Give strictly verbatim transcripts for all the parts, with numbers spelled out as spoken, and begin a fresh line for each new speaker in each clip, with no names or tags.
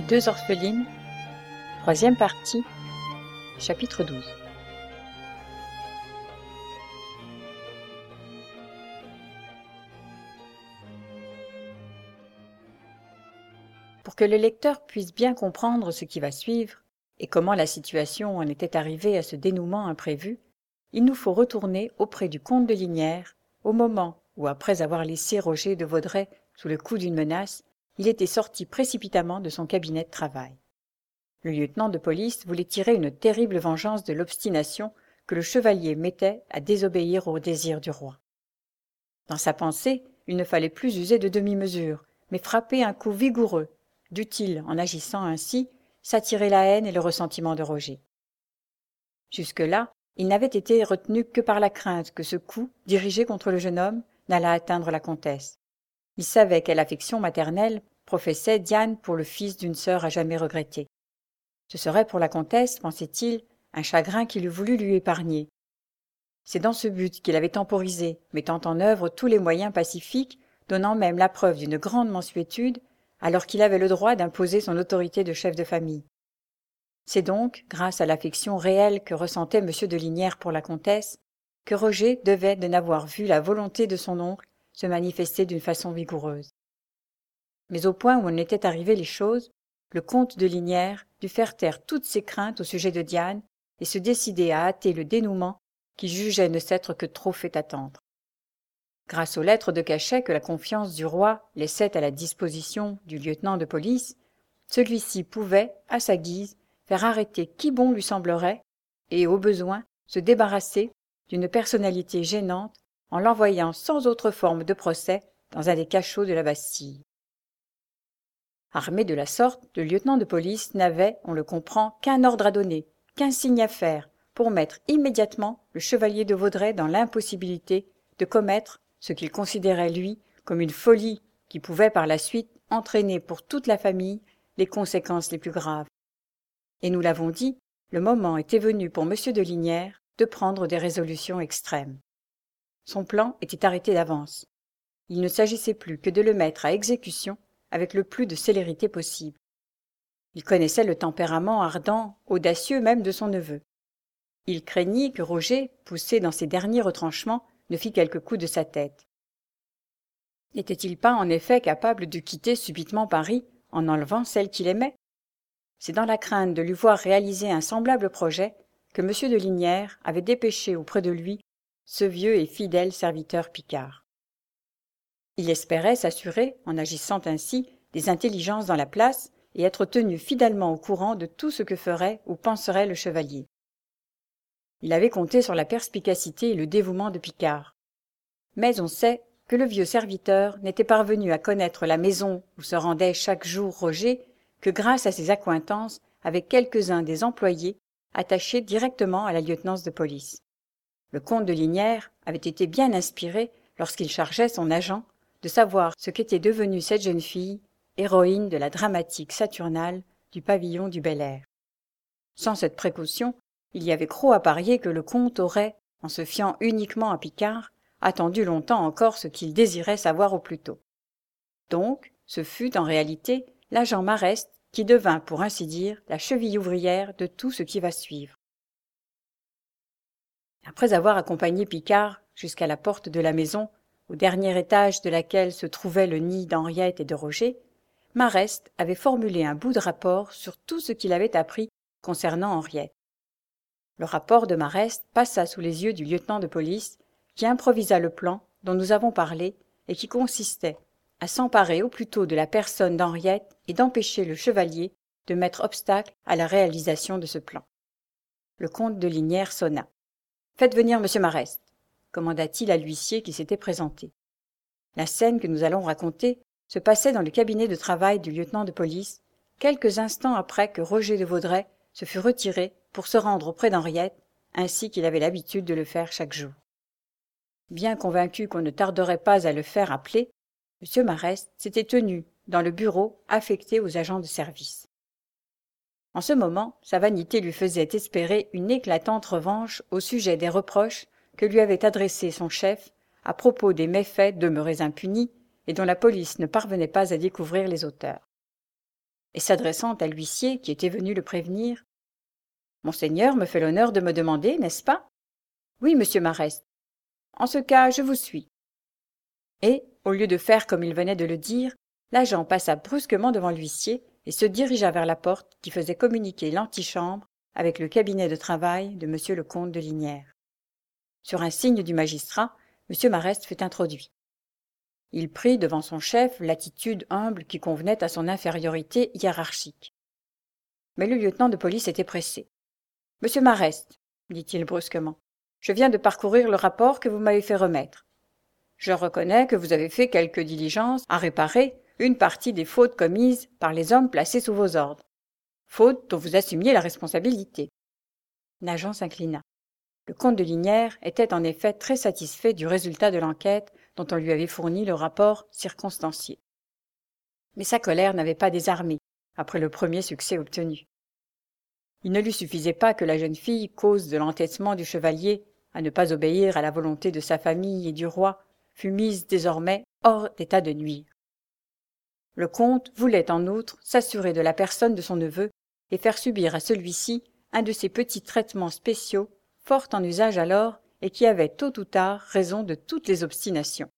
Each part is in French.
Deux orphelines, troisième partie, chapitre douze. Pour que le lecteur puisse bien comprendre ce qui va suivre et comment la situation en était arrivée à ce dénouement imprévu, il nous faut retourner auprès du comte de Lignières, au moment où, après avoir laissé Roger de Vaudrey sous le coup d'une menace, il était sorti précipitamment de son cabinet de travail. Le lieutenant de police voulait tirer une terrible vengeance de l'obstination que le chevalier mettait à désobéir au désir du roi. Dans sa pensée, il ne fallait plus user de demi-mesure, mais frapper un coup vigoureux, dût-il, en agissant ainsi, s'attirer la haine et le ressentiment de Roger. Jusque-là, il n'avait été retenu que par la crainte que ce coup, dirigé contre le jeune homme, n'allât atteindre la comtesse. Il savait quelle affection maternelle professait Diane pour le fils d'une sœur à jamais regrettée. Ce serait pour la comtesse, pensait-il, un chagrin qu'il eût voulu lui épargner. C'est dans ce but qu'il avait temporisé, mettant en œuvre tous les moyens pacifiques, donnant même la preuve d'une grande mansuétude, alors qu'il avait le droit d'imposer son autorité de chef de famille. C'est donc, grâce à l'affection réelle que ressentait M. de Lignières pour la comtesse, que Roger devait de n'avoir vu la volonté de son oncle se manifester d'une façon vigoureuse. Mais au point où en étaient arrivées les choses, le comte de Lignières dut faire taire toutes ses craintes au sujet de Diane et se décider à hâter le dénouement qui jugeait ne s'être que trop fait attendre. Grâce aux lettres de cachet que la confiance du roi laissait à la disposition du lieutenant de police, celui-ci pouvait, à sa guise, faire arrêter qui bon lui semblerait et, au besoin, se débarrasser d'une personnalité gênante en l'envoyant sans autre forme de procès dans un des cachots de la Bastille. Armé de la sorte, le lieutenant de police n'avait, on le comprend, qu'un ordre à donner, qu'un signe à faire, pour mettre immédiatement le chevalier de Vaudrey dans l'impossibilité de commettre ce qu'il considérait, lui, comme une folie qui pouvait par la suite entraîner pour toute la famille les conséquences les plus graves. Et nous l'avons dit, le moment était venu pour M. de Lignières de prendre des résolutions extrêmes. Son plan était arrêté d'avance. Il ne s'agissait plus que de le mettre à exécution avec le plus de célérité possible. Il connaissait le tempérament ardent, audacieux même de son neveu. Il craignit que Roger, poussé dans ses derniers retranchements, ne fît quelque coup de sa tête. N'était-il pas en effet capable de quitter subitement Paris en enlevant celle qu'il aimait? C'est dans la crainte de lui voir réaliser un semblable projet que M. de Lignières avait dépêché auprès de lui ce vieux et fidèle serviteur Picard. Il espérait s'assurer, en agissant ainsi, des intelligences dans la place et être tenu fidèlement au courant de tout ce que ferait ou penserait le chevalier. Il avait compté sur la perspicacité et le dévouement de Picard. Mais on sait que le vieux serviteur n'était parvenu à connaître la maison où se rendait chaque jour Roger que grâce à ses accointances avec quelques-uns des employés attachés directement à la lieutenance de police. Le comte de Lignières avait été bien inspiré, lorsqu'il chargeait son agent, de savoir ce qu'était devenue cette jeune fille, héroïne de la dramatique saturnale du pavillon du Bel-Air. Sans cette précaution, il y avait gros à parier que le comte aurait, en se fiant uniquement à Picard, attendu longtemps encore ce qu'il désirait savoir au plus tôt. Donc, ce fut en réalité l'agent Marest qui devint, pour ainsi dire, la cheville ouvrière de tout ce qui va suivre. Après avoir accompagné Picard jusqu'à la porte de la maison, au dernier étage de laquelle se trouvait le nid d'Henriette et de Roger, Marest avait formulé un bout de rapport sur tout ce qu'il avait appris concernant Henriette. Le rapport de Marest passa sous les yeux du lieutenant de police, qui improvisa le plan dont nous avons parlé et qui consistait à s'emparer au plus tôt de la personne d'Henriette et d'empêcher le chevalier de mettre obstacle à la réalisation de ce plan. Le comte de Lignières sonna. « Faites venir M. Marest », commanda-t-il à l'huissier qui s'était présenté. La scène que nous allons raconter se passait dans le cabinet de travail du lieutenant de police, quelques instants après que Roger de Vaudrey se fut retiré pour se rendre auprès d'Henriette, ainsi qu'il avait l'habitude de le faire chaque jour. Bien convaincu qu'on ne tarderait pas à le faire appeler, M. Marest s'était tenu dans le bureau affecté aux agents de service. En ce moment, sa vanité lui faisait espérer une éclatante revanche au sujet des reproches que lui avait adressés son chef à propos des méfaits demeurés impunis et dont la police ne parvenait pas à découvrir les auteurs. et s'adressant à l'huissier qui était venu le prévenir. « Monseigneur me fait l'honneur de me demander, n'est-ce pas ?»« Oui, monsieur Marest. En ce cas, je vous suis. » Et, au lieu de faire comme il venait de le dire, l'agent passa brusquement devant l'huissier et se dirigea vers la porte qui faisait communiquer l'antichambre avec le cabinet de travail de monsieur le comte de Lignières. Sur un signe du magistrat, monsieur Marest fut introduit. Il prit devant son chef l'attitude humble qui convenait à son infériorité hiérarchique. Mais le lieutenant de police était pressé. « Monsieur Marest, dit-il brusquement, je viens de parcourir le rapport que vous m'avez fait remettre. Je reconnais que vous avez fait quelques diligences à réparer une partie des fautes commises par les hommes placés sous vos ordres, fautes dont vous assumiez la responsabilité. » L'agent s'inclina. Le comte de Lignières était en effet très satisfait du résultat de l'enquête dont on lui avait fourni le rapport circonstancié. Mais sa colère n'avait pas désarmé après le premier succès obtenu. Il ne lui suffisait pas que la jeune fille, cause de l'entêtement du chevalier à ne pas obéir à la volonté de sa famille et du roi, fût mise désormais hors d'état de nuire. Le comte voulait en outre s'assurer de la personne de son neveu et faire subir à celui-ci un de ces petits traitements spéciaux fort en usage alors et qui avaient tôt ou tard raison de toutes les obstinations.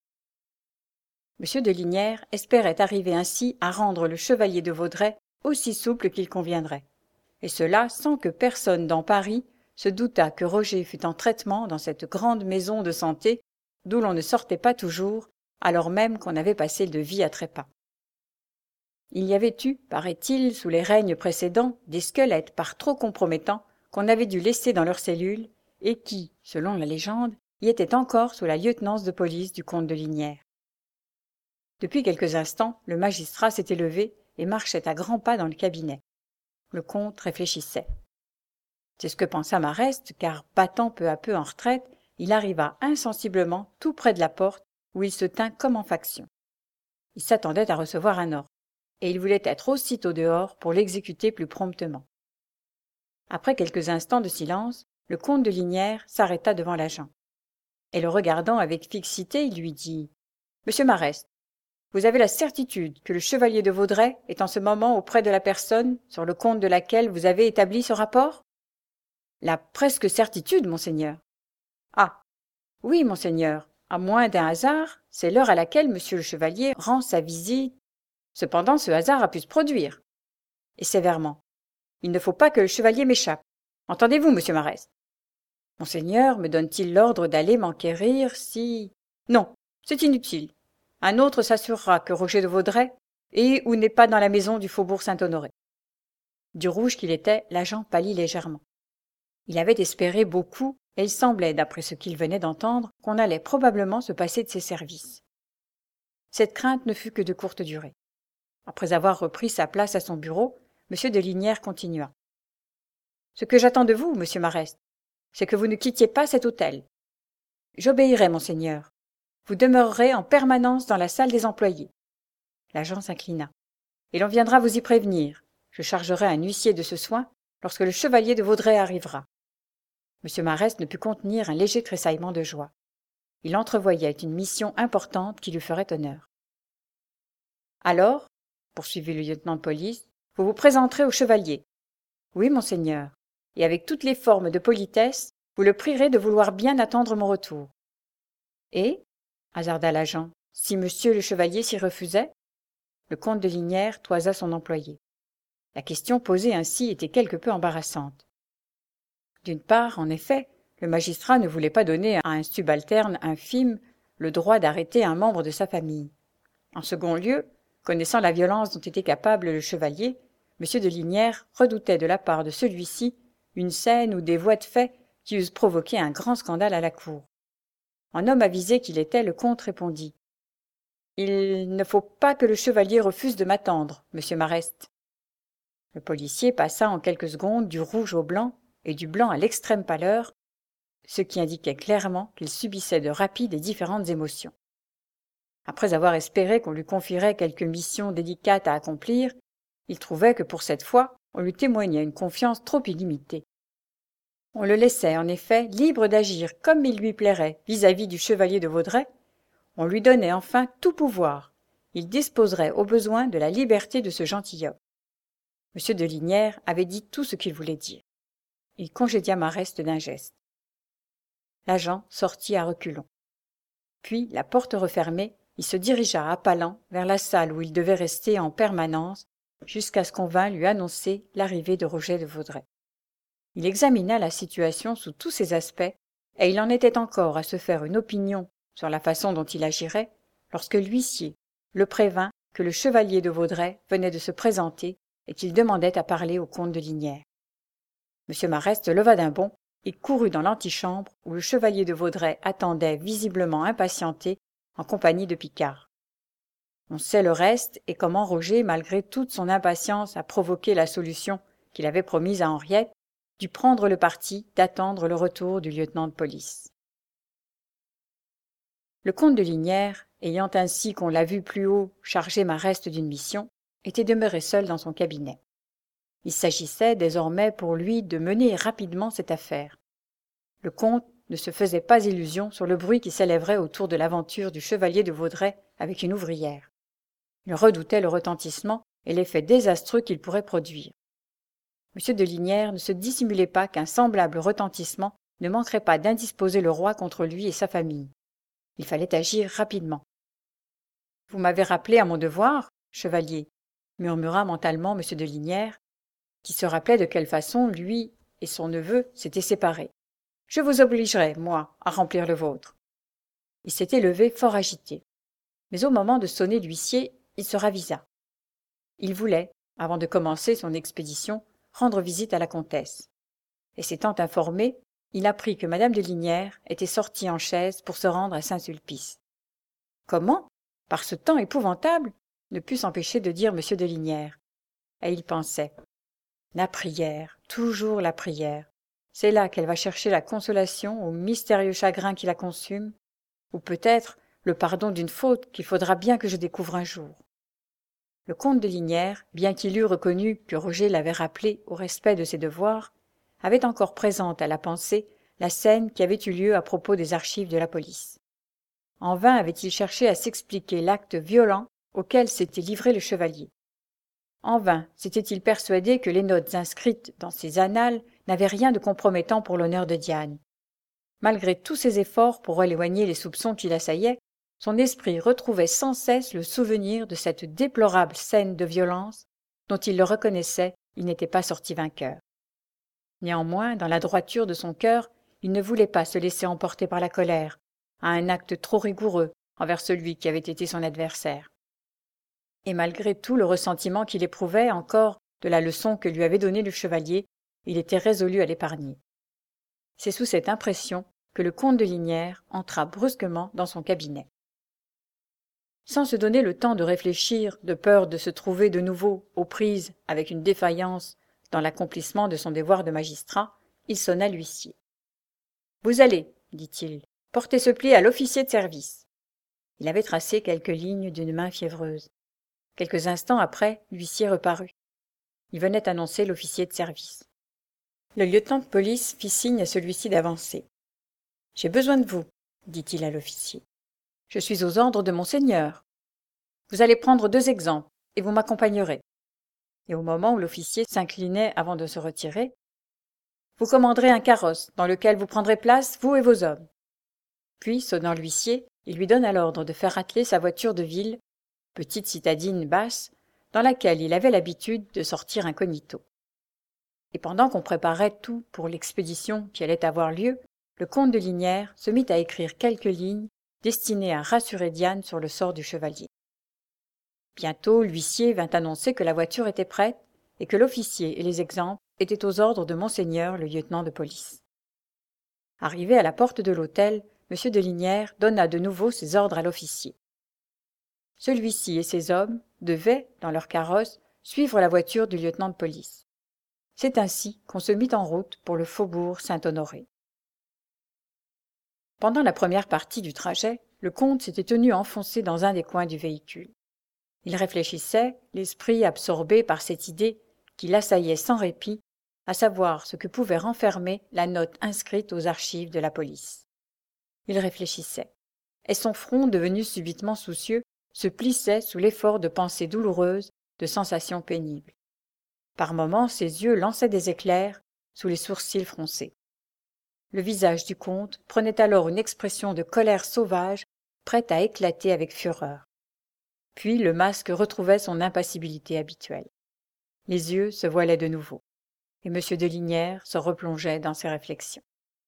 M. de Lignières espérait arriver ainsi à rendre le chevalier de Vaudrey aussi souple qu'il conviendrait, et cela sans que personne dans Paris se doutât que Roger fût en traitement dans cette grande maison de santé d'où l'on ne sortait pas toujours, alors même qu'on avait passé de vie à trépas. Il y avait eu, paraît-il, sous les règnes précédents, des squelettes par trop compromettants qu'on avait dû laisser dans leurs cellules et qui, selon la légende, y étaient encore sous la lieutenance de police du comte de Lignières. Depuis quelques instants, le magistrat s'était levé et marchait à grands pas dans le cabinet. Le comte réfléchissait. C'est ce que pensa Marest, car, battant peu à peu en retraite, il arriva insensiblement tout près de la porte, où il se tint comme en faction. Il s'attendait à recevoir un ordre, et il voulait être aussitôt dehors pour l'exécuter plus promptement. Après quelques instants de silence, le comte de Lignières s'arrêta devant l'agent. Et le regardant avec fixité, il lui dit « Monsieur Marest, vous avez la certitude que le chevalier de Vaudrey est en ce moment auprès de la personne sur le compte de laquelle vous avez établi ce rapport ?»« La presque certitude, monseigneur. »« Ah, oui, monseigneur, à moins d'un hasard, c'est l'heure à laquelle monsieur le chevalier rend sa visite. Cependant, ce hasard a pu se produire. » Et sévèrement. « Il ne faut pas que le chevalier m'échappe. Entendez-vous, monsieur Marest ? Monseigneur me donne-t-il l'ordre d'aller m'enquérir si... Non, c'est inutile. Un autre s'assurera que Roger de Vaudrey est ou n'est pas dans la maison du faubourg Saint-Honoré. » Du rouge qu'il était, l'agent pâlit légèrement. Il avait espéré beaucoup, et il semblait, d'après ce qu'il venait d'entendre, qu'on allait probablement se passer de ses services. Cette crainte ne fut que de courte durée. Après avoir repris sa place à son bureau, M. de Lignières continua. « Ce que j'attends de vous, monsieur Marest, c'est que vous ne quittiez pas cet hôtel. J'obéirai, monseigneur. Vous demeurerez en permanence dans la salle des employés. » L'agent s'inclina. « Et l'on viendra vous y prévenir. Je chargerai un huissier de ce soin lorsque le chevalier de Vaudrey arrivera. » M. Marest ne put contenir un léger tressaillement de joie. Il entrevoyait une mission importante qui lui ferait honneur. « Alors, poursuivit le lieutenant de police, vous vous présenterez au chevalier. Oui, monseigneur, et avec toutes les formes de politesse, vous le prierez de vouloir bien attendre mon retour. » Et, hasarda l'agent, si monsieur le chevalier s'y refusait? Le comte de Lignières toisa son employé. La question posée ainsi était quelque peu embarrassante. D'une part, en effet, le magistrat ne voulait pas donner à un subalterne infime le droit d'arrêter un membre de sa famille. En second lieu, connaissant la violence dont était capable le chevalier, M. de Lignières redoutait de la part de celui-ci une scène ou des voies de fait qui eussent provoqué un grand scandale à la cour. En homme avisé qu'il était, le comte répondit. « Il ne faut pas que le chevalier refuse de m'attendre, monsieur Marest. » Le policier passa en quelques secondes du rouge au blanc et du blanc à l'extrême pâleur, ce qui indiquait clairement qu'il subissait de rapides et différentes émotions. Après avoir espéré qu'on lui confierait quelque mission délicate à accomplir, il trouvait que pour cette fois, on lui témoignait une confiance trop illimitée. On le laissait, en effet, libre d'agir comme il lui plairait vis-à-vis du chevalier de Vaudrey. On lui donnait enfin tout pouvoir. Il disposerait au besoin de la liberté de ce gentilhomme. M. de Lignières avait dit tout ce qu'il voulait dire. Il congédia Marest d'un geste. L'agent sortit à reculons. Puis, la porte refermée, il se dirigea à pas lents vers la salle où il devait rester en permanence jusqu'à ce qu'on vînt lui annoncer l'arrivée de Roger de Vaudrey. Il examina la situation sous tous ses aspects, et il en était encore à se faire une opinion sur la façon dont il agirait, lorsque l'huissier le prévint que le chevalier de Vaudrey venait de se présenter et qu'il demandait à parler au comte de Lignières. M. Marest leva d'un bond et courut dans l'antichambre où le chevalier de Vaudrey attendait visiblement impatienté en compagnie de Picard. On sait le reste et comment Roger, malgré toute son impatience à provoquer la solution qu'il avait promise à Henriette, dut prendre le parti d'attendre le retour du lieutenant de police. Le comte de Lignières, ayant ainsi qu'on l'a vu plus haut chargé Marest d'une mission, était demeuré seul dans son cabinet. Il s'agissait désormais pour lui de mener rapidement cette affaire. Le comte ne se faisait pas illusion sur le bruit qui s'élèverait autour de l'aventure du chevalier de Vaudrey avec une ouvrière. Il redoutait le retentissement et l'effet désastreux qu'il pourrait produire. M. de Lignières ne se dissimulait pas qu'un semblable retentissement ne manquerait pas d'indisposer le roi contre lui et sa famille. Il fallait agir rapidement. « Vous m'avez rappelé à mon devoir, chevalier, » murmura mentalement M. de Lignières, qui se rappelait de quelle façon lui et son neveu s'étaient séparés. « Je vous obligerai, moi, à remplir le vôtre. » Il s'était levé fort agité. Mais au moment de sonner l'huissier, il se ravisa. Il voulait, avant de commencer son expédition, rendre visite à la comtesse. Et s'étant informé, il apprit que Madame de Lignières était sortie en chaise pour se rendre à Saint-Sulpice. Comment, par ce temps épouvantable, ne put s'empêcher de dire M. de Lignières. Et il pensait. La prière, toujours la prière. C'est là qu'elle va chercher la consolation au mystérieux chagrin qui la consume, ou peut-être le pardon d'une faute qu'il faudra bien que je découvre un jour. Le comte de Lignières, bien qu'il eût reconnu que Roger l'avait rappelé au respect de ses devoirs, avait encore présente à la pensée la scène qui avait eu lieu à propos des archives de la police. En vain avait-il cherché à s'expliquer l'acte violent auquel s'était livré le chevalier. En vain s'était-il persuadé que les notes inscrites dans ces annales n'avaient rien de compromettant pour l'honneur de Diane. Malgré tous ses efforts pour éloigner les soupçons qui l'assaillaient, son esprit retrouvait sans cesse le souvenir de cette déplorable scène de violence dont il le reconnaissait, il n'était pas sorti vainqueur. Néanmoins, dans la droiture de son cœur, il ne voulait pas se laisser emporter par la colère, à un acte trop rigoureux envers celui qui avait été son adversaire. Et malgré tout le ressentiment qu'il éprouvait encore de la leçon que lui avait donnée le chevalier, il était résolu à l'épargner. C'est sous cette impression que le comte de Lignières entra brusquement dans son cabinet. Sans se donner le temps de réfléchir, de peur de se trouver de nouveau aux prises avec une défaillance dans l'accomplissement de son devoir de magistrat, il sonna l'huissier. « Vous allez, dit-il, porter ce pli à l'officier de service. » Il avait tracé quelques lignes d'une main fiévreuse. Quelques instants après, l'huissier reparut. Il venait annoncer l'officier de service. Le lieutenant de police fit signe à celui-ci d'avancer. « J'ai besoin de vous, dit-il à l'officier. Je suis aux ordres de monseigneur. Vous allez prendre deux exemples, et vous m'accompagnerez. » Et au moment où l'officier s'inclinait avant de se retirer, « Vous commanderez un carrosse, dans lequel vous prendrez place, vous et vos hommes. » Puis, sonnant l'huissier, il lui donna l'ordre de faire atteler sa voiture de ville, petite citadine basse, dans laquelle il avait l'habitude de sortir incognito. Et pendant qu'on préparait tout pour l'expédition qui allait avoir lieu, le comte de Lignières se mit à écrire quelques lignes destinées à rassurer Diane sur le sort du chevalier. Bientôt, l'huissier vint annoncer que la voiture était prête et que l'officier et les exemples étaient aux ordres de monseigneur le lieutenant de police. Arrivé à la porte de l'hôtel, M. de Lignières donna de nouveau ses ordres à l'officier. Celui-ci et ses hommes devaient, dans leur carrosse, suivre la voiture du lieutenant de police. C'est ainsi qu'on se mit en route pour le faubourg Saint-Honoré. Pendant la première partie du trajet, le comte s'était tenu enfoncé dans un des coins du véhicule. Il réfléchissait, l'esprit absorbé par cette idée qui l'assaillait sans répit, à savoir ce que pouvait renfermer la note inscrite aux archives de la police. Il réfléchissait, et son front, devenu subitement soucieux, se plissait sous l'effort de pensées douloureuses, de sensations pénibles. Par moments, ses yeux lançaient des éclairs sous les sourcils froncés. Le visage du comte prenait alors une expression de colère sauvage, prête à éclater avec fureur. Puis le masque retrouvait son impassibilité habituelle. Les yeux se voilaient de nouveau, et M. de Lignières se replongeait dans ses réflexions.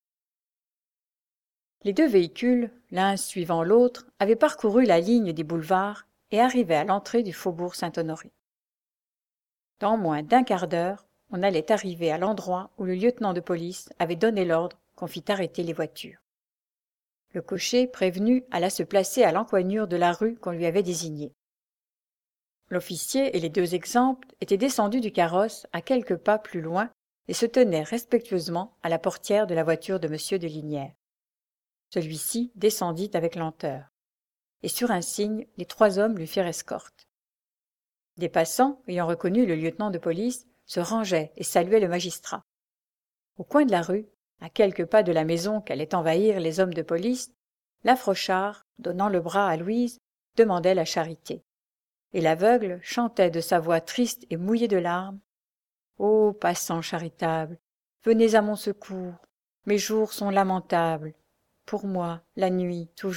Les deux véhicules, l'un suivant l'autre, avaient parcouru la ligne des boulevards et arrivaient à l'entrée du faubourg Saint-Honoré. Dans moins d'un quart d'heure, on allait arriver à l'endroit où le lieutenant de police avait donné l'ordre qu'on fît arrêter les voitures. Le cocher, prévenu, alla se placer à l'encoignure de la rue qu'on lui avait désignée. L'officier et les deux exemples étaient descendus du carrosse à quelques pas plus loin et se tenaient respectueusement à la portière de la voiture de M. de Lignières. Celui-ci descendit avec lenteur, et sur un signe, les trois hommes lui firent escorte. Des passants, ayant reconnu le lieutenant de police, se rangeaient et saluaient le magistrat. Au coin de la rue, à quelques pas de la maison qu'allaient envahir les hommes de police, l'Afrochard, donnant le bras à Louise, demandait la charité. Et l'aveugle chantait de sa voix triste et mouillée de larmes. « Ô passants charitables, venez à mon secours, mes jours sont lamentables, pour moi, la nuit, toujours. »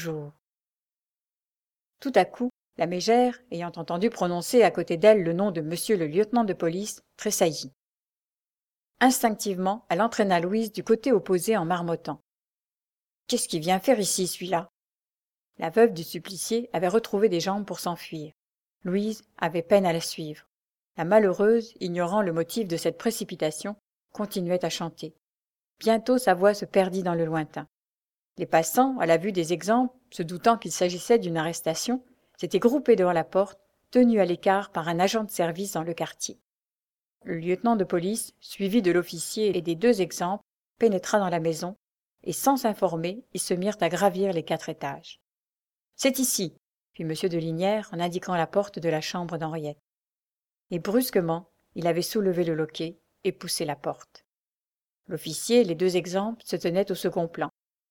Tout à coup, la mégère, ayant entendu prononcer à côté d'elle le nom de monsieur le lieutenant de police, tressaillit. Instinctivement, elle entraîna Louise du côté opposé en marmottant. « Qu'est-ce qu'il vient faire ici, celui-là » La veuve du supplicié avait retrouvé des jambes pour s'enfuir. Louise avait peine à la suivre. La malheureuse, ignorant le motif de cette précipitation, continuait à chanter. Bientôt sa voix se perdit dans le lointain. Les passants, à la vue des exemples, se doutant qu'il s'agissait d'une arrestation, s'étaient groupés devant la porte, tenus à l'écart par un agent de service dans le quartier. Le lieutenant de police, suivi de l'officier et des deux exemples, pénétra dans la maison, et sans s'informer, ils se mirent à gravir les quatre étages. « C'est ici !» fit M. de Lignières en indiquant la porte de la chambre d'Henriette. Et brusquement, il avait soulevé le loquet et poussé la porte. L'officier et les deux exemples se tenaient au second plan.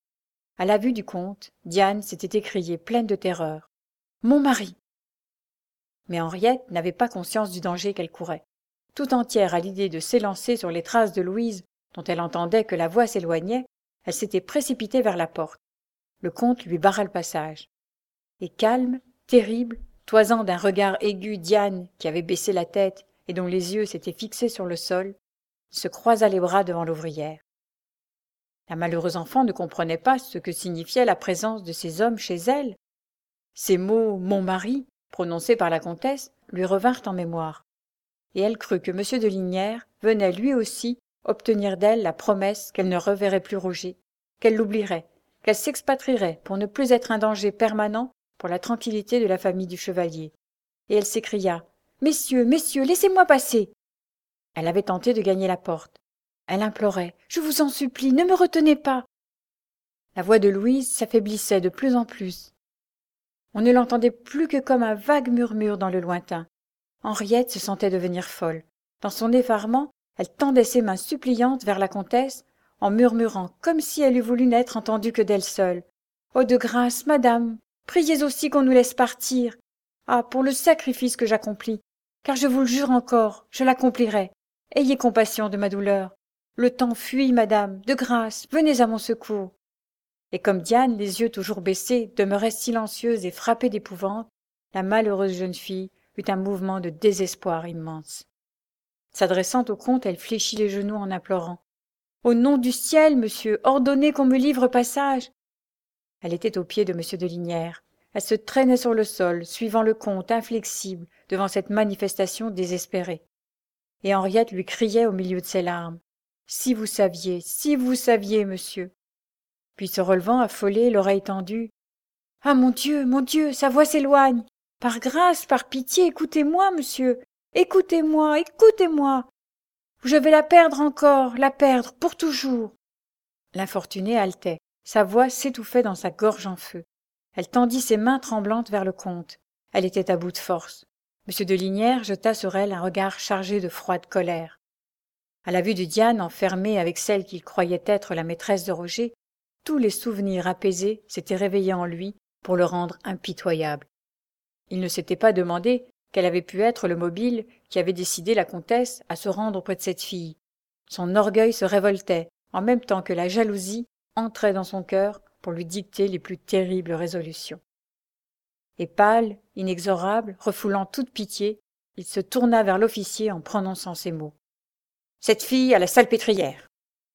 À la vue du comte, Diane s'était écriée pleine de terreur. « Mon mari !» Mais Henriette n'avait pas conscience du danger qu'elle courait. Tout entière à l'idée de s'élancer sur les traces de Louise, dont elle entendait que la voix s'éloignait, elle s'était précipitée vers la porte. Le comte lui barra le passage. Et calme, terrible, toisant d'un regard aigu Diane qui avait baissé la tête et dont les yeux s'étaient fixés sur le sol, il se croisa les bras devant l'ouvrière. La malheureuse enfant ne comprenait pas ce que signifiait la présence de ces hommes chez elle. Ces mots « mon mari » prononcés par la comtesse lui revinrent en mémoire, et elle crut que M. de Lignières venait lui aussi obtenir d'elle la promesse qu'elle ne reverrait plus Roger, qu'elle l'oublierait, qu'elle s'expatrierait pour ne plus être un danger permanent pour la tranquillité de la famille du chevalier. Et elle s'écria « Messieurs, messieurs, laissez-moi passer !» Elle avait tenté de gagner la porte. Elle implorait « Je vous en supplie, ne me retenez pas !» La voix de Louise s'affaiblissait de plus en plus. On ne l'entendait plus que comme un vague murmure dans le lointain. Henriette se sentait devenir folle. Dans son effarement, elle tendait ses mains suppliantes vers la comtesse, en murmurant comme si elle eût voulu n'être entendue que d'elle seule. « Oh, de grâce, madame, priez aussi qu'on nous laisse partir. Ah, pour le sacrifice que j'accomplis, car je vous le jure encore, je l'accomplirai. Ayez compassion de ma douleur. Le temps fuit, madame, de grâce, venez à mon secours. » Et comme Diane, les yeux toujours baissés, demeurait silencieuse et frappée d'épouvante, la malheureuse jeune fille eut un mouvement de désespoir immense. S'adressant au comte, elle fléchit les genoux en implorant. « Au nom du ciel, monsieur, ordonnez qu'on me livre passage !» Elle était aux pieds de M. de Lignières. Elle se traînait sur le sol, suivant le comte inflexible devant cette manifestation désespérée. Et Henriette lui criait au milieu de ses larmes. « Si vous saviez, si vous saviez, monsieur !» Puis se relevant affolée, l'oreille tendue. « Ah, mon Dieu, mon Dieu, sa voix s'éloigne. Par grâce, par pitié, écoutez-moi, monsieur. Écoutez-moi, écoutez-moi. Je vais la perdre encore, la perdre pour toujours. » L'infortunée haletait. Sa voix s'étouffait dans sa gorge en feu. Elle tendit ses mains tremblantes vers le comte. Elle était à bout de force. M. de Lignières jeta sur elle un regard chargé de froide colère. À la vue de Diane enfermée avec celle qu'il croyait être la maîtresse de Roger, tous les souvenirs apaisés s'étaient réveillés en lui pour le rendre impitoyable. Il ne s'était pas demandé quel avait pu être le mobile qui avait décidé la comtesse à se rendre auprès de cette fille. Son orgueil se révoltait, en même temps que la jalousie entrait dans son cœur pour lui dicter les plus terribles résolutions. Et pâle, inexorable, refoulant toute pitié, il se tourna vers l'officier en prononçant ces mots. « Cette fille à la salpêtrière !»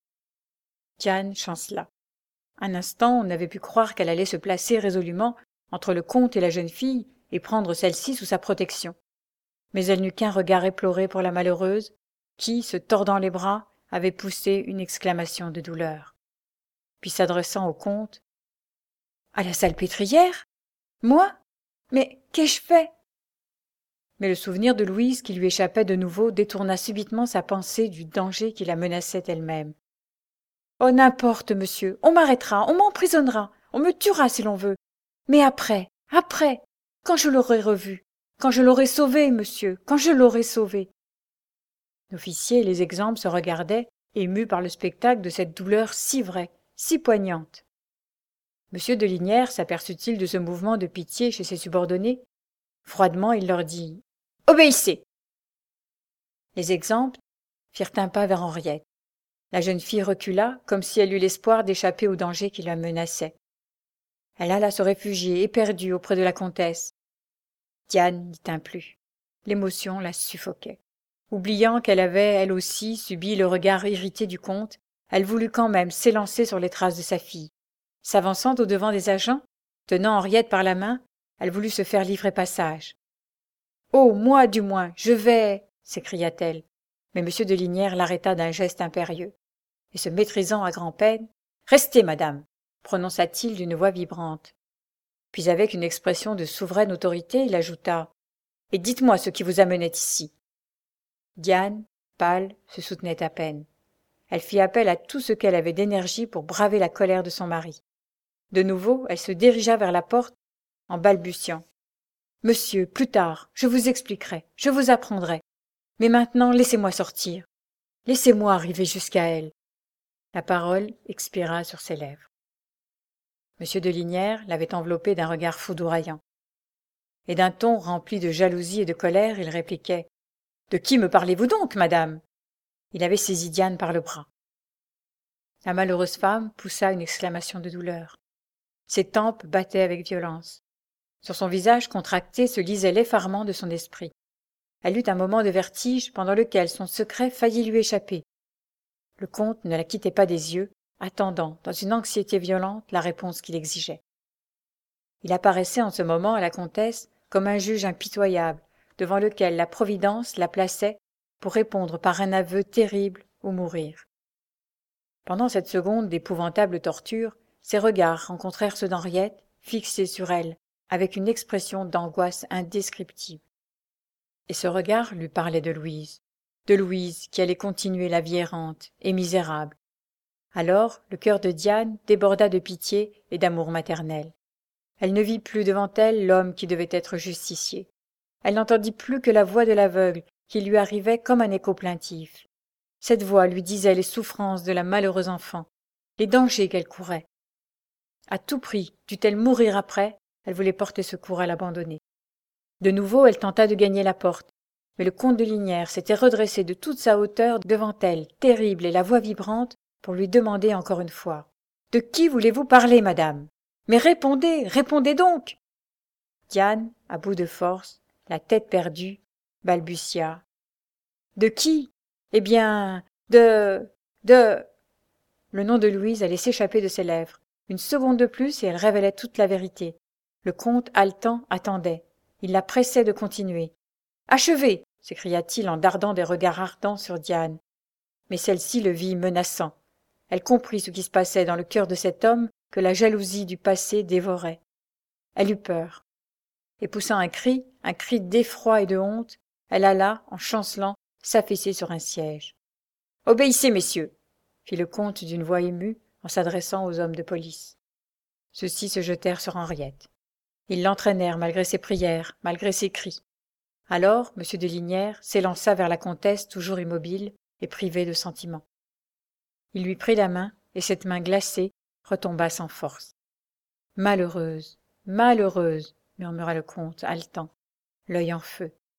Diane chancela. Un instant, on avait pu croire qu'elle allait se placer résolument entre le comte et la jeune fille et prendre celle-ci sous sa protection. Mais elle n'eut qu'un regard éploré pour la malheureuse, qui, se tordant les bras, avait poussé une exclamation de douleur. Puis s'adressant au comte, « À la salpêtrière ? Moi ? Mais qu'ai-je fait ?» Mais le souvenir de Louise qui lui échappait de nouveau détourna subitement sa pensée du danger qui la menaçait elle-même. « Oh, n'importe, monsieur, on m'arrêtera, on m'emprisonnera, on me tuera si l'on veut. Mais après, après, quand je l'aurai revu, quand je l'aurai sauvé, monsieur, quand je l'aurai sauvé. » L'officier et les exemples se regardaient, émus par le spectacle de cette douleur si vraie, si poignante. Monsieur de Lignières s'aperçut-il de ce mouvement de pitié chez ses subordonnés? Froidement, il leur dit « Obéissez !» Les exemples firent un pas vers Henriette. La jeune fille recula, comme si elle eût l'espoir d'échapper au danger qui la menaçait. Elle alla se réfugier, éperdue, auprès de la comtesse. Diane n'y tint plus. L'émotion la suffoquait. Oubliant qu'elle avait, elle aussi, subi le regard irrité du comte, elle voulut quand même s'élancer sur les traces de sa fille. S'avançant au-devant des agents, tenant Henriette par la main, elle voulut se faire livrer passage. « Oh, moi, du moins, je vais !» s'écria-t-elle. Mais M. de Lignières l'arrêta d'un geste impérieux. Et se maîtrisant à grand-peine, « Restez, madame !» prononça-t-il d'une voix vibrante. Puis avec une expression de souveraine autorité, il ajouta « Et dites-moi ce qui vous amenait ici. » Diane, pâle, se soutenait à peine. Elle fit appel à tout ce qu'elle avait d'énergie pour braver la colère de son mari. De nouveau, elle se dirigea vers la porte en balbutiant. « Monsieur, plus tard, je vous expliquerai, je vous apprendrai. Mais maintenant, laissez-moi sortir. Laissez-moi arriver jusqu'à elle. » La parole expira sur ses lèvres. Monsieur de Lignières l'avait enveloppée d'un regard foudroyant. Et d'un ton rempli de jalousie et de colère, il répliquait « De qui me parlez-vous donc, madame ?» Il avait saisi Diane par le bras. La malheureuse femme poussa une exclamation de douleur. Ses tempes battaient avec violence. Sur son visage contracté se lisait l'effarement de son esprit. Elle eut un moment de vertige pendant lequel son secret faillit lui échapper. Le comte ne la quittait pas des yeux, attendant, dans une anxiété violente, la réponse qu'il exigeait. Il apparaissait en ce moment à la comtesse comme un juge impitoyable, devant lequel la Providence la plaçait pour répondre par un aveu terrible ou mourir. Pendant cette seconde d'épouvantable torture, ses regards rencontrèrent ceux d'Henriette, fixés sur elle, avec une expression d'angoisse indescriptible. Et ce regard lui parlait de Louise, de Louise qui allait continuer la vie errante et misérable. Alors le cœur de Diane déborda de pitié et d'amour maternel. Elle ne vit plus devant elle l'homme qui devait être justicier. Elle n'entendit plus que la voix de l'aveugle qui lui arrivait comme un écho plaintif. Cette voix lui disait les souffrances de la malheureuse enfant, les dangers qu'elle courait. À tout prix, dût-elle mourir après, elle voulait porter secours à l'abandonner. De nouveau, elle tenta de gagner la porte, mais le comte de Lignières s'était redressé de toute sa hauteur devant elle, terrible et la voix vibrante, pour lui demander encore une fois « De qui voulez-vous parler, madame ? Mais répondez, répondez donc !» Diane, à bout de force, la tête perdue, balbutia. « De qui ? Eh bien, de... de... » Le nom de Louise allait s'échapper de ses lèvres. Une seconde de plus et elle révélait toute la vérité. Le comte, haletant, attendait. Il la pressait de continuer. « Achevez !» s'écria-t-il en dardant des regards ardents sur Diane. Mais celle-ci le vit menaçant. Elle comprit ce qui se passait dans le cœur de cet homme que la jalousie du passé dévorait. Elle eut peur. Et poussant un cri, un cri d'effroi et de honte, elle alla, en chancelant, s'affaisser sur un siège. « Obéissez, messieurs !» fit le comte d'une voix émue en s'adressant aux hommes de police. Ceux-ci se jetèrent sur Henriette. Ils l'entraînèrent malgré ses prières, malgré ses cris. Alors, M. de Lignières s'élança vers la comtesse toujours immobile et privée de sentiment. Il lui prit la main, et cette main glacée retomba sans force. « Malheureuse, malheureuse !» murmura le comte, haletant, l'œil en feu.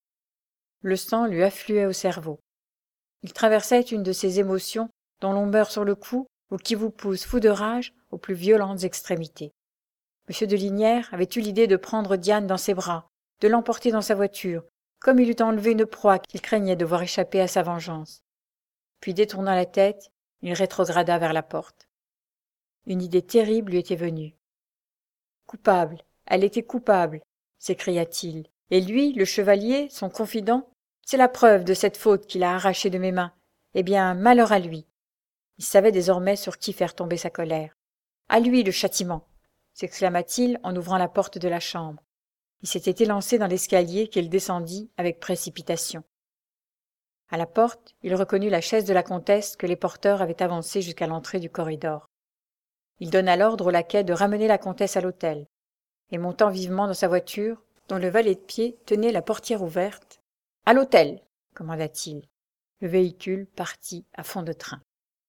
Le sang lui affluait au cerveau. Il traversait une de ces émotions dont l'on meurt sur le coup ou qui vous poussent, fous de rage, aux plus violentes extrémités. M. de Lignières avait eu l'idée de prendre Diane dans ses bras, de l'emporter dans sa voiture, comme il eût enlevé une proie qu'il craignait de voir échapper à sa vengeance. Puis, détournant la tête, il rétrograda vers la porte. Une idée terrible lui était venue. « Coupable, elle était coupable !» s'écria-t-il. « Et lui, le chevalier, son confident, c'est la preuve de cette faute qu'il a arrachée de mes mains. Eh bien, malheur à lui !» Il savait désormais sur qui faire tomber sa colère. « À lui le châtiment !» s'exclama-t-il en ouvrant la porte de la chambre. Il s'était élancé dans l'escalier qu'il descendit avec précipitation. À la porte, il reconnut la chaise de la comtesse que les porteurs avaient avancée jusqu'à l'entrée du corridor. Il donna l'ordre au laquais de ramener la comtesse à l'hôtel, et montant vivement dans sa voiture, dont le valet de pied tenait la portière ouverte, « À l'hôtel !» commanda-t-il. Le véhicule partit à fond de train.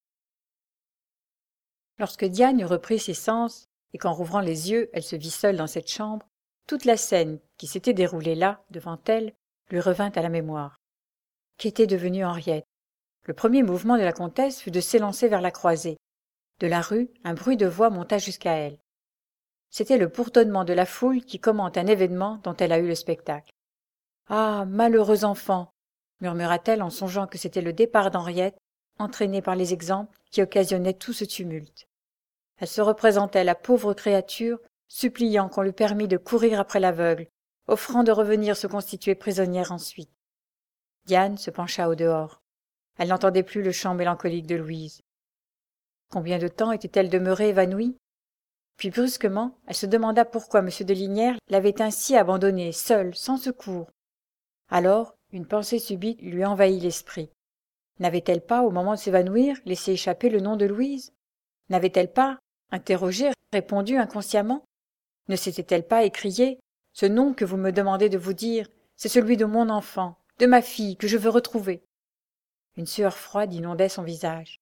Lorsque Diane eut repris ses sens, et qu'en rouvrant les yeux, elle se vit seule dans cette chambre, toute la scène qui s'était déroulée là, devant elle, lui revint à la mémoire. Qu'était devenue Henriette? Le premier mouvement de la comtesse fut de s'élancer vers la croisée. De la rue, un bruit de voix monta jusqu'à elle. C'était le bourdonnement de la foule qui commente un événement dont elle a eu le spectacle. « Ah, malheureux enfant !» murmura-t-elle en songeant que c'était le départ d'Henriette, entraîné par les exemples qui occasionnaient tout ce tumulte. Elle se représentait la pauvre créature, suppliant qu'on lui permît de courir après l'aveugle, offrant de revenir se constituer prisonnière ensuite. Diane se pencha au dehors. Elle n'entendait plus le chant mélancolique de Louise. Combien de temps était-elle demeurée évanouie? Puis brusquement, elle se demanda pourquoi M. de Lignières l'avait ainsi abandonnée, seule, sans secours. Alors, une pensée subite lui envahit l'esprit. N'avait-elle pas, au moment de s'évanouir, laissé échapper le nom de Louise? N'avait-elle pas, interrogé, répondu inconsciemment? Ne s'était-elle pas écriée « Ce nom que vous me demandez de vous dire, c'est celui de mon enfant, de ma fille, que je veux retrouver ?» Une sueur froide inondait son visage.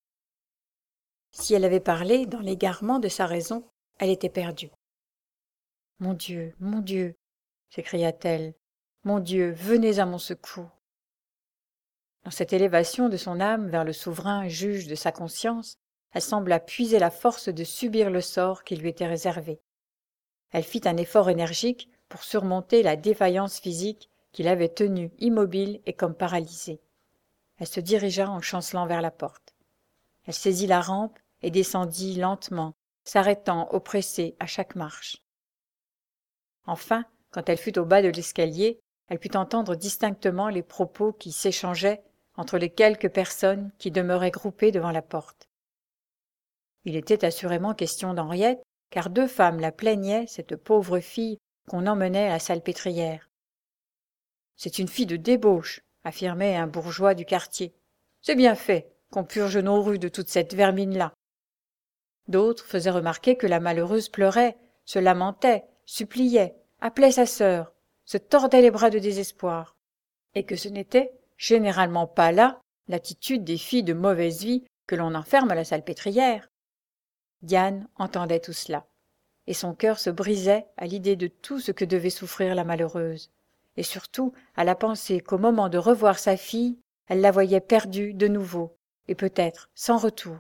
Si elle avait parlé dans l'égarement de sa raison, elle était perdue. « Mon Dieu, mon Dieu !» s'écria-t-elle. « Mon Dieu, venez à mon secours !» Dans cette élévation de son âme vers le souverain juge de sa conscience, elle sembla puiser la force de subir le sort qui lui était réservé. Elle fit un effort énergique pour surmonter la défaillance physique qui l'avait tenue immobile et comme paralysée. Elle se dirigea en chancelant vers la porte. Elle saisit la rampe et descendit lentement, s'arrêtant oppressée à chaque marche. Enfin, quand elle fut au bas de l'escalier, elle put entendre distinctement les propos qui s'échangeaient entre les quelques personnes qui demeuraient groupées devant la porte. Il était assurément question d'Henriette, car deux femmes la plaignaient, cette pauvre fille qu'on emmenait à la salpêtrière. « C'est une fille de débauche !» affirmait un bourgeois du quartier. « C'est bien fait qu'on purge nos rues de toute cette vermine-là. » D'autres faisaient remarquer que la malheureuse pleurait, se lamentait, suppliait, appelait sa sœur, se tordait les bras de désespoir, et que ce n'était généralement pas là l'attitude des filles de mauvaise vie que l'on enferme à la salpêtrière. Diane entendait tout cela, et son cœur se brisait à l'idée de tout ce que devait souffrir la malheureuse, et surtout à la pensée qu'au moment de revoir sa fille, elle la voyait perdue de nouveau, et peut-être sans retour.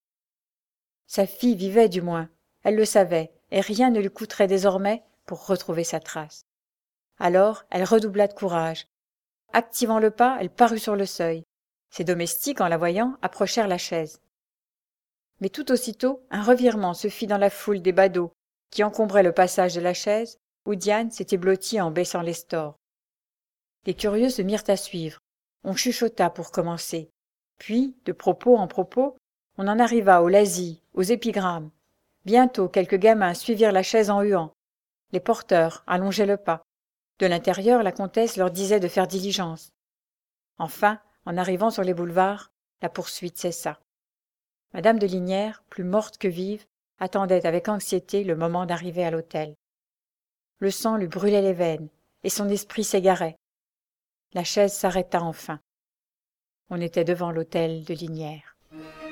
Sa fille vivait du moins, elle le savait, et rien ne lui coûterait désormais pour retrouver sa trace. Alors elle redoubla de courage. Activant le pas, elle parut sur le seuil. Ses domestiques, en la voyant, approchèrent la chaise. Mais tout aussitôt, un revirement se fit dans la foule des badauds qui encombraient le passage de la chaise où Diane s'était blottie en baissant les stores. Les curieux se mirent à suivre. On chuchota pour commencer. Puis, de propos en propos, on en arriva aux lazzi, aux épigrammes. Bientôt, quelques gamins suivirent la chaise en huant. Les porteurs allongeaient le pas. De l'intérieur, la comtesse leur disait de faire diligence. Enfin, en arrivant sur les boulevards, la poursuite cessa. Madame de Lignières, plus morte que vive, attendait avec anxiété le moment d'arriver à l'hôtel. Le sang lui brûlait les veines, et son esprit s'égarait. La chaise s'arrêta enfin. On était devant l'hôtel de Lignières.